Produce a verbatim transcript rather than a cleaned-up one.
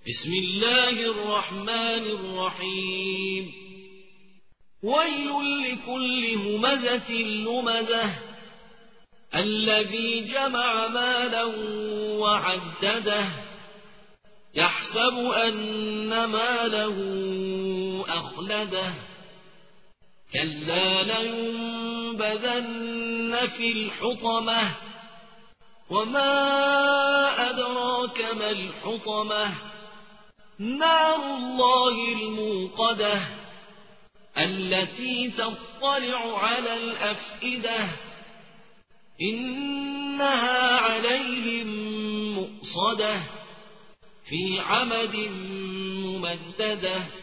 بسم الله الرحمن الرحيم ويل لكل همزة لمزة الذي جمع مالا وعدده يحسب أن ماله أخلده كلا لينبذن في الحطمة وما أدراك ما الحطمة نار الله الموقدة التي تطلع على الأفئدة إنها عليهم مؤصدة في عمد ممددة.